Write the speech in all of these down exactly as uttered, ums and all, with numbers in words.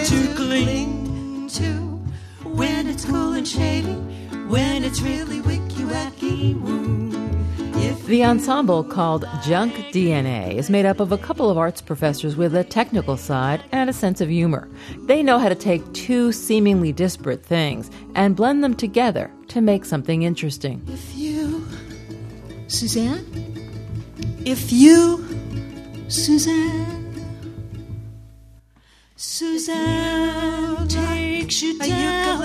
to cling to when it's cool and shady, when it's really wicky-wacky-woo. The ensemble, called Junk D N A, is made up of a couple of arts professors with a technical side and a sense of humor. They know how to take two seemingly disparate things and blend them together to make something interesting. If you, Suzanne? If you, Suzanne, Suzanne takes you down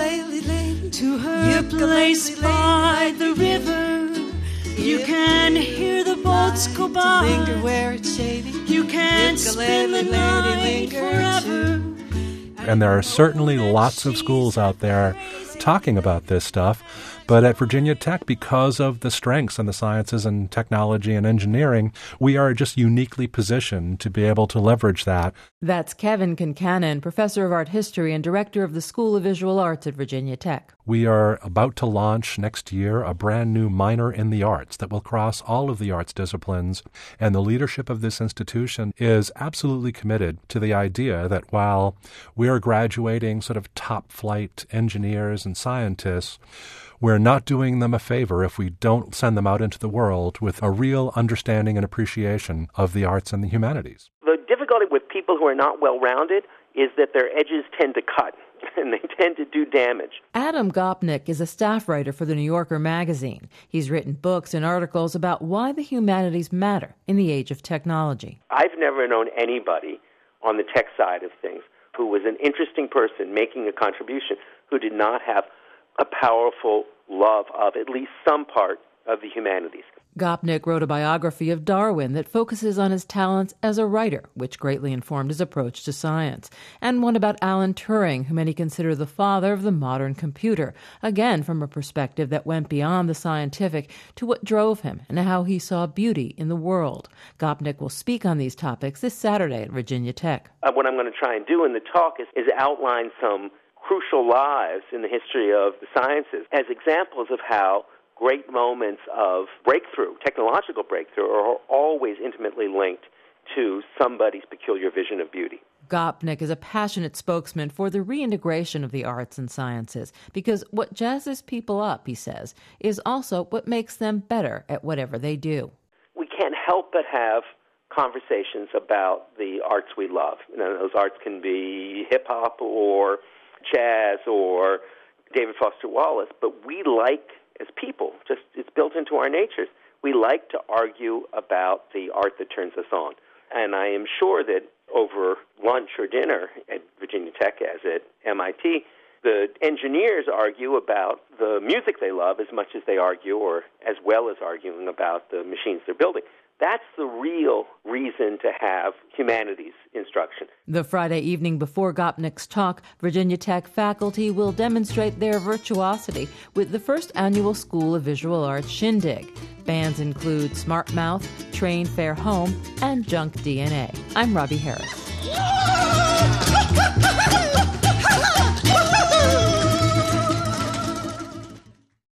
to her place by the river. You can hear the boats go by. Linger where it's shady. You can spend the night forever. And there are certainly lots of schools out there talking about this stuff. But at Virginia Tech, because of the strengths in the sciences and technology and engineering, we are just uniquely positioned to be able to leverage that. That's Kevin Concannon, professor of art history and director of the School of Visual Arts at Virginia Tech. We are about to launch next year a brand new minor in the arts that will cross all of the arts disciplines. And the leadership of this institution is absolutely committed to the idea that while we are graduating sort of top-flight engineers and scientists, we're not doing them a favor if we don't send them out into the world with a real understanding and appreciation of the arts and the humanities. The difficulty with people who are not well-rounded is that their edges tend to cut, and they tend to do damage. Adam Gopnik is a staff writer for The New Yorker magazine. He's written books and articles about why the humanities matter in the age of technology. I've never known anybody on the tech side of things who was an interesting person making a contribution who did not have a powerful love of at least some part of the humanities. Gopnik wrote a biography of Darwin that focuses on his talents as a writer, which greatly informed his approach to science, and one about Alan Turing, who many consider the father of the modern computer, again from a perspective that went beyond the scientific to what drove him and how he saw beauty in the world. Gopnik will speak on these topics this Saturday at Virginia Tech. Uh, what I'm going to try and do in the talk is, is outline some crucial lives in the history of the sciences as examples of how great moments of breakthrough, technological breakthrough, are always intimately linked to somebody's peculiar vision of beauty. Gopnik is a passionate spokesman for the reintegration of the arts and sciences because what jazzes people up, he says, is also what makes them better at whatever they do. We can't help but have conversations about the arts we love. You know, those arts can be hip-hop or jazz or David Foster Wallace, but we like, as people, just it's built into our natures, we like to argue about the art that turns us on. And I am sure that over lunch or dinner at Virginia Tech, as at M I T, the engineers argue about the music they love as much as they argue, or as well as arguing about the machines they're building. That's the real reason to have humanities instruction. The Friday evening before Gopnik's talk, Virginia Tech faculty will demonstrate their virtuosity with the first annual School of Visual Arts Shindig. Bands include Smart Mouth, Train Fair Home, and Junk D N A. I'm Robbie Harris.